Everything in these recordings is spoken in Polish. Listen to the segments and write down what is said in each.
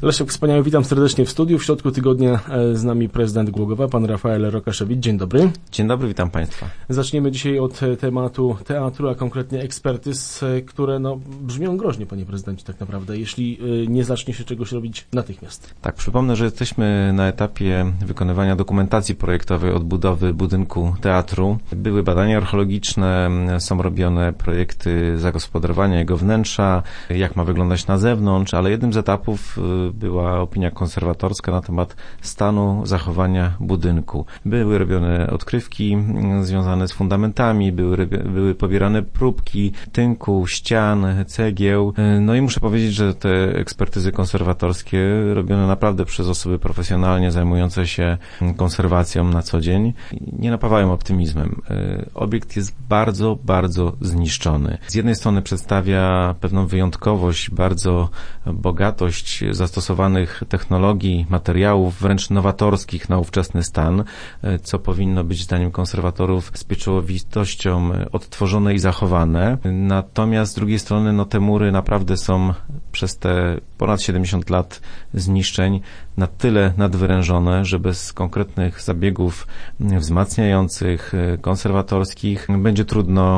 Leszek Wspaniały, witam serdecznie w studiu. W środku tygodnia z nami prezydent Głogowa, pan Rafael Rokaszewicz. Dzień dobry. Dzień dobry, witam Państwa. Zaczniemy dzisiaj od tematu teatru, a konkretnie ekspertyz, które brzmią groźnie, panie prezydencie, tak naprawdę, jeśli nie zacznie się czegoś robić natychmiast. Tak, przypomnę, że jesteśmy na etapie wykonywania dokumentacji projektowej odbudowy budynku teatru. Były badania archeologiczne, są robione projekty zagospodarowania jego wnętrza, jak ma wyglądać na zewnątrz, ale jednym z etapów była opinia konserwatorska na temat stanu zachowania budynku. Były robione odkrywki związane z fundamentami, były pobierane próbki tynku, ścian, cegieł. No i muszę powiedzieć, że te ekspertyzy konserwatorskie robione naprawdę przez osoby profesjonalnie zajmujące się konserwacją na co dzień nie napawają optymizmem. Obiekt jest bardzo, bardzo zniszczony. Z jednej strony przedstawia pewną wyjątkowość, bardzo bogatość zastosowanych technologii, materiałów, wręcz nowatorskich na ówczesny stan, co powinno być zdaniem konserwatorów z pieczołowitością odtworzone i zachowane. Natomiast z drugiej strony te mury naprawdę są przez te ponad 70 lat zniszczeń na tyle nadwyrężone, że bez konkretnych zabiegów wzmacniających, konserwatorskich będzie trudno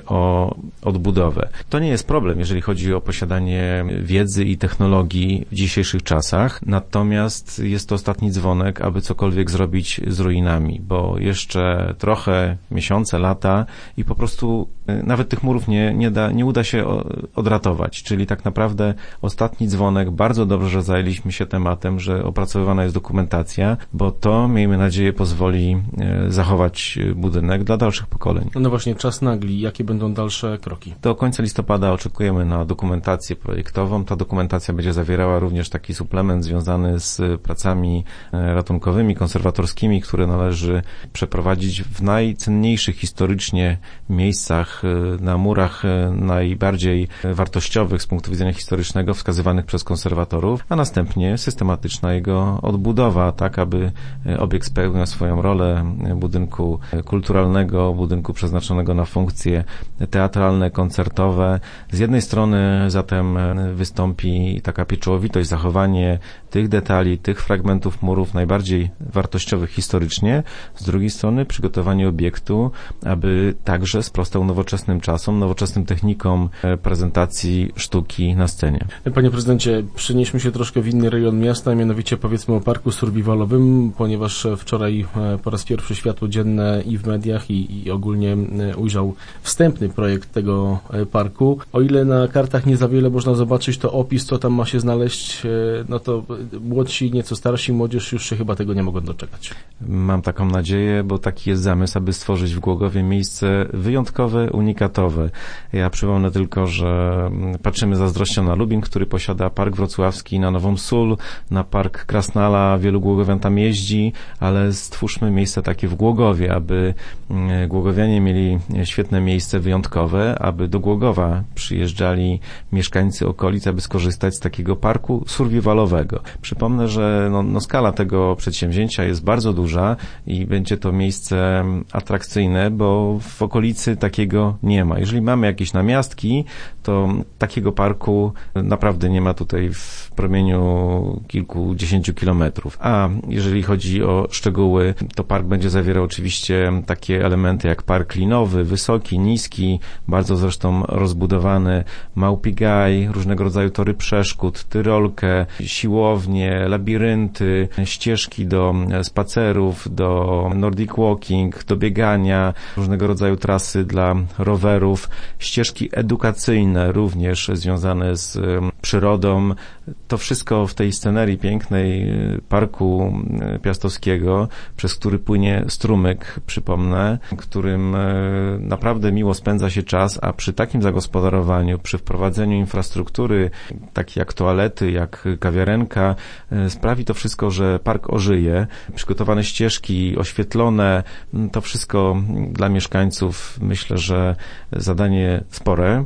o odbudowę. To nie jest problem, jeżeli chodzi o posiadanie wiedzy i technologii w dzisiejszych czasach, natomiast jest to ostatni dzwonek, aby cokolwiek zrobić z ruinami, bo jeszcze trochę, miesiące, lata i po prostu nawet tych murów nie uda się odratować, czyli tak naprawdę ostatni dzwonek. Bardzo dobrze, że zajęliśmy się tematem, że opracowywana jest dokumentacja, bo to, miejmy nadzieję, pozwoli zachować budynek dla dalszych pokoleń. No właśnie, czas nagli. Jakie będą dalsze kroki? Do końca listopada oczekujemy na dokumentację projektową. Ta dokumentacja będzie zawierała również taki suplement związany z pracami ratunkowymi, konserwatorskimi, które należy przeprowadzić w najcenniejszych historycznie miejscach, na murach najbardziej wartościowych z punktu widzenia historycznego, wskazywanych przez konserwatorów, a następnie systematyczna jego odbudowa, tak aby obiekt spełniał swoją rolę budynku kulturalnego, budynku przeznaczonego na funkcje teatralne, koncertowe. Z jednej strony zatem wystąpi taka pieczołowitość, zachowanie tych detali, tych fragmentów murów najbardziej wartościowych historycznie, z drugiej strony przygotowanie obiektu, aby także sprostał nowoczesnym czasom, nowoczesnym technikom prezentacji sztuki na scenie. Panie prezydencie, przenieśmy się troszkę w inny rejon miasta, mianowicie powiedzmy o parku survivalowym, ponieważ wczoraj po raz pierwszy światło dzienne i w mediach i ogólnie ujrzał wstępny projekt tego parku. O ile na kartach nie za wiele można zobaczyć, to opis, co tam ma się znaleźć, to młodsi, nieco starsi, młodzież już się chyba tego nie mogą doczekać. Mam taką nadzieję, bo taki jest zamysł, aby stworzyć w Głogowie miejsce wyjątkowe, unikatowe. Ja przypomnę tylko, że patrzymy z zazdrością na Lubin, który posiada Park Wrocławski, na Nową Sól, na Park Krasnala, wielu głogowian tam jeździ, ale stwórzmy miejsce takie w Głogowie, aby głogowianie mieli świetne miejsce wyjątkowe, aby do Głogowa przyjeżdżali mieszkańcy okolic, aby skorzystać z takiego parku survivalowego. Przypomnę, że skala tego przedsięwzięcia jest bardzo duża i będzie to miejsce atrakcyjne, bo w okolicy takiego nie ma. Jeżeli mamy jakieś namiastki, to takiego parku naprawdę nie ma tutaj w promieniu kilkudziesięciu kilometrów. A jeżeli chodzi o szczegóły, to park będzie zawierał oczywiście takie elementy jak park linowy, wysoki, niski, bardzo zresztą rozbudowany, małpi gaj, różnego rodzaju tory przeszkód, tyrolkę, siłownie, labirynty, ścieżki do spacerów, do nordic walking, do biegania, różnego rodzaju trasy dla rowerów, ścieżki edukacyjne również związane z przyrodą. To wszystko w tej scenerii pięknej Parku Piastowskiego, przez który płynie strumyk, przypomnę, którym naprawdę miło spędza się czas, a przy takim zagospodarowaniu, przy wprowadzeniu infrastruktury, takie jak toalety, jak kawiarenka, sprawi to wszystko, że park ożyje. Przygotowane ścieżki, oświetlone, to wszystko dla mieszkańców myślę, że zadanie spore.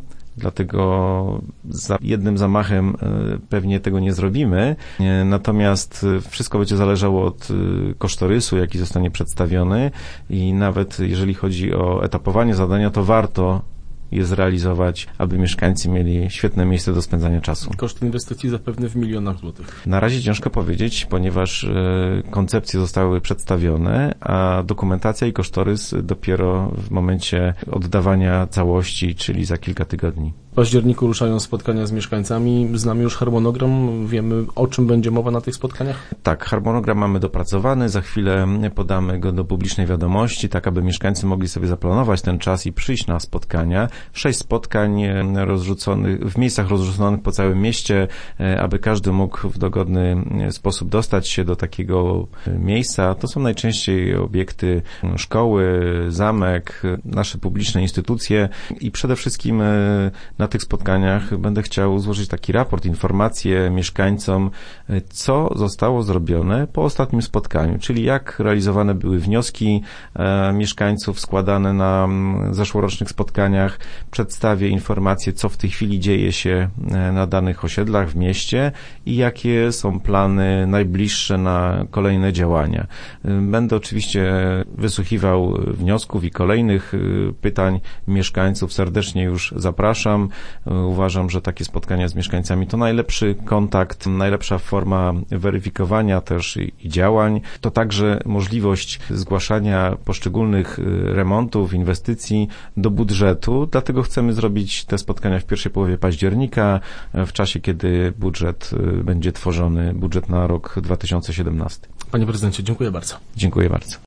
Dlatego za jednym zamachem pewnie tego nie zrobimy. Natomiast wszystko będzie zależało od kosztorysu, jaki zostanie przedstawiony i nawet jeżeli chodzi o etapowanie zadania, to warto je zrealizować, aby mieszkańcy mieli świetne miejsce do spędzania czasu. Koszt inwestycji zapewne w milionach złotych. Na razie ciężko powiedzieć, ponieważ koncepcje zostały przedstawione, a dokumentacja i kosztorys dopiero w momencie oddawania całości, czyli za kilka tygodni. W październiku ruszają spotkania z mieszkańcami. Znamy już harmonogram, wiemy, o czym będzie mowa na tych spotkaniach? Tak, harmonogram mamy dopracowany, za chwilę podamy go do publicznej wiadomości, tak aby mieszkańcy mogli sobie zaplanować ten czas i przyjść na spotkania. 6 spotkań w miejscach rozrzuconych po całym mieście, aby każdy mógł w dogodny sposób dostać się do takiego miejsca. To są najczęściej obiekty szkoły, zamek, nasze publiczne instytucje i przede wszystkim na tych spotkaniach będę chciał złożyć taki raport, informacje mieszkańcom, co zostało zrobione po ostatnim spotkaniu, czyli jak realizowane były wnioski mieszkańców składane na zeszłorocznych spotkaniach. Przedstawię informacje, co w tej chwili dzieje się na danych osiedlach w mieście i jakie są plany najbliższe na kolejne działania. Będę oczywiście wysłuchiwał wniosków i kolejnych pytań mieszkańców. Serdecznie już zapraszam. Uważam, że takie spotkania z mieszkańcami to najlepszy kontakt, najlepsza forma weryfikowania też i działań. To także możliwość zgłaszania poszczególnych remontów, inwestycji do budżetu. Dlatego chcemy zrobić te spotkania w pierwszej połowie października, w czasie, kiedy budżet będzie tworzony, budżet na rok 2017. Panie prezydencie, dziękuję bardzo. Dziękuję bardzo.